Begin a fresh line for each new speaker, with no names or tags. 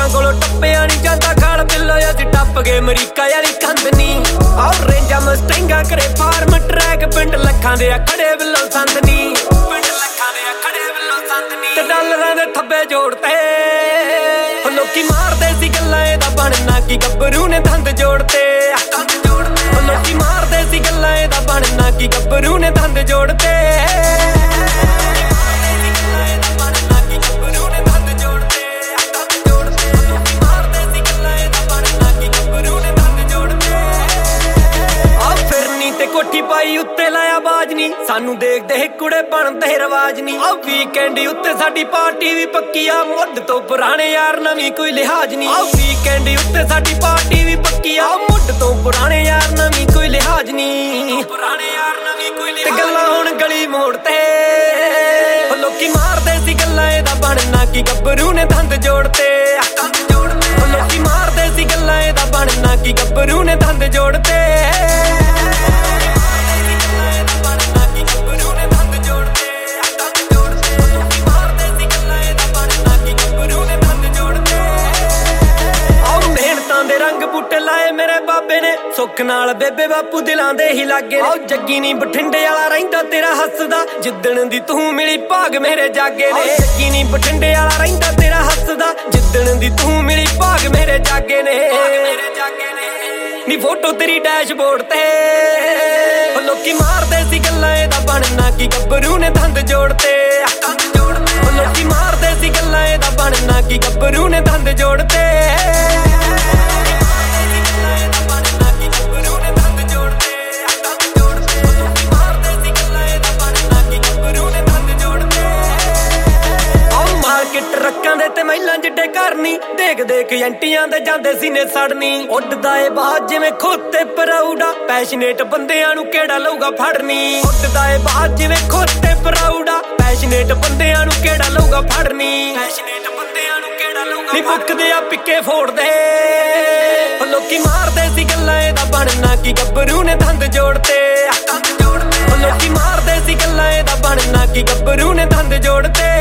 ਲੋਕਾਂ ਕੋਲੋਂ ਟੱਪਿਆ ਨਹੀਂ ਜਾਂਦਾ ਖਾਲ ਬਿੱਲੋ ਅਸੀਂ ਟੱਪ ਗਏ ਅਮਰੀਕਾ ਵਾਲੀ ਕੰਧ ਨੀ ਔਰ ਰੇਂਜਾਂ ਮਸਟਿੰਗਾਂ ਕਰੇ ਫਾਰਮ ਟਰੈਕ ਪਿੰਡ ਲੱਖਾਂ ਦੇ ਆ ਖੜੇ ਬਿੱਲੋ ਸੰਦ ਨੀ ਪਿੰਡ ਲੱਖਾਂ ਦੇ ਆ ਖੜੇ ਬਿੱਲੋ ਸੰਦ ਨੀ ਤੇ ਡਾਲਰਾਂ ਦੇ ਥੱਬੇ ਜੋੜਤੇ ਲੋਕੀ ਮਾਰਦੇ ਸੀ ਗੱਲਾਂ ਇਹਦਾ ਬਣਨਾ ਕੀ ਗੱਭਰੂ ਨੇ ਦੰਦ ਜੋੜਤੇ ਲੋਕੀ ਮਾਰਦੇ ਸੀ ਗੱਲਾਂ ਇਹਦਾ ਬਣਨਾ ਕੀ ਗੱਭਰੂ ਨੇ ਦੰਦ ਜੋੜਤੇ ਕੋਠੀ ਪਾਈ ਉੱਤੇ ਲਾਇਆ ਬਾਜ ਨੀ ਸਾਨੂੰ ਦੇਖਦੇ ਕੁੜੇ ਬਣਦੇ ਰਵਾਜ ਨੀ ਆ ਵੀਕਐਂਡ ਉੱਤੇ ਸਾਡੀ ਪਾਰਟੀ ਵੀ ਪੱਕੀ ਆ ਮੁੱਢ ਤੋਂ ਪੁਰਾਣੇ ਯਾਰ ਨਵੀਂ ਕੋਈ ਲਿਹਾਜ਼ ਨੀ ਆ ਵੀਕਐਂਡ ਉੱਤੇ ਸਾਡੀ ਪਾਰਟੀ ਵੀ ਪੱਕੀ ਆ ਮੁੱਢ ਤੋਂ ਪੁਰਾਣੇ ਯਾਰ ਨਵੀਂ ਕੋਈ ਲਿਹਾਜ਼ ਨੀ ਪੁਰਾਣੇ ਯਾਰ ਨਵੀਂ ਕੋਈ ਲਿਹਾਜ਼ ਤੇ ਗੱਲਾਂ ਹੁਣ ਗਲੀ ਮੋੜ ਤੇ ਲੋਕੀ ਮਾਰਦੇ ਸੀ ਗੱਲਾਂ ਇਹਦਾ ਬਣਨਾ ਕੀ ਗੱਭਰੂ ਨੇ ਦੰਦ ਜੋੜਤੇ ਲੋਕੀ ਮਾਰਦੇ ਸੀ ਗੱਲਾਂ ਇਹਦਾ ਬਣਨਾ ਕੀ ਗੱਭਰੂ ਨੇ ਦੰਦ ਜੋੜਤੇ ਲਾਏ ਮੇਰੇ ਬਾਬੇ ਨੇ ਸੁੱਖ ਨਾਲ ਬੇਬੇ ਬਾਪੂ ਦਿਲਾਂ ਦੇ ਹੀ ਲਾਗੇ ਨੇ ਜੱਗੀ ਨੀ ਬਠਿੰਡੇ ਵਾਲਾ ਰਹਿੰਦਾ ਤੇਰਾ ਹੱਸਦਾ ਜਿੱਦਣ ਦੀ ਤੂੰ ਮਿਲੀ ਭਾਗ ਮੇਰੇ ਜਾਗੇ ਨੇ ਜੱਗੀ ਨੀ ਬਠਿੰਡੇ ਵਾਲਾ ਰਹਿੰਦਾ ਤੇਰਾ ਹੱਸਦਾ ਜਿੱਦਣ ਦੀ ਤੂੰ ਮਿਲੀ ਭਾਗ ਮੇਰੇ ਜਾਗੇ ਨੇ ਨੀ ਫੋਟੋ ਤੇਰੀ ਡੈਸ਼ਬੋਰਡ ਤੇ ਲੋਕੀ ਮਾਰਦੇ ਸੀ ਗੱਲਾਂ ਇਹਦਾ ਬਣਨਾ ਕੀ ਗੱਭਰੂ ਨੇ ਦੰਦ ਜੋੜਤੇ ਲੋਕੀ ਮਾਰਦੇ ਸੀ ਗੱਲਾਂ ਇਹਦਾ ਬਣਨਾ ਕੀ ਗੱਭਰੂ ਨੇ ਦੰਦ ਜੋੜਤੇ ਟਰੱਕਾਂ ਦੇ ਤੇ ਮਹਿਲਾਂ ਜਿੱਡੇ ਘਰ ਨੀ ਦੇਖ ਦੇਖ ਐਂਟੀਆਂ ਦੇ ਜਾਂਦੇ ਸੀਨੇ ਸੜਨੀ ਉੱਡਦਾ ਏ ਬਾਜ ਜਿਵੇਂ ਖੋਤੇ ਪਰਾਊਡਾ ਪੈਸ਼ਨੇਟ ਬੰਦਿਆਂ ਨੂੰ ਕਿਹੜਾ ਲਊਗਾ ਫੜਨੀ ਉੱਡਦਾ ਏ ਬਾਜ ਜਿਵੇਂ ਖੋਤੇ ਪਰਾਊਡਾ ਪੈਸ਼ਨੇਟ ਬੰਦਿਆਂ ਨੂੰ ਕਿਹੜਾ ਲਊਗਾ ਫੜਨੀ ਪੈਸ਼ਨੇਟ ਬੰਦਿਆਂ ਨੂੰ ਕਿਹੜਾ ਲਊਗਾ ਨੀ ਮੁੱਕਦੇ ਆ ਪਿੱਕੇ ਫੋੜਦੇ ਲੋਕੀ ਮਾਰਦੇ ਸੀ ਗੱਲਾਂ ਇਹਦਾ ਬਣਨਾ ਕੀ ਗੱਭਰੂ ਨੇ ਦੰਦ ਜੋੜਤੇ ਲੋਕੀ ਮਾਰਦੇ ਸੀ ਗੱਲਾਂ ਇਹਦਾ ਬਣਨਾ ਕੀ ਗੱਭਰੂ ਨੇ ਦੰਦ ਜੋੜਤੇ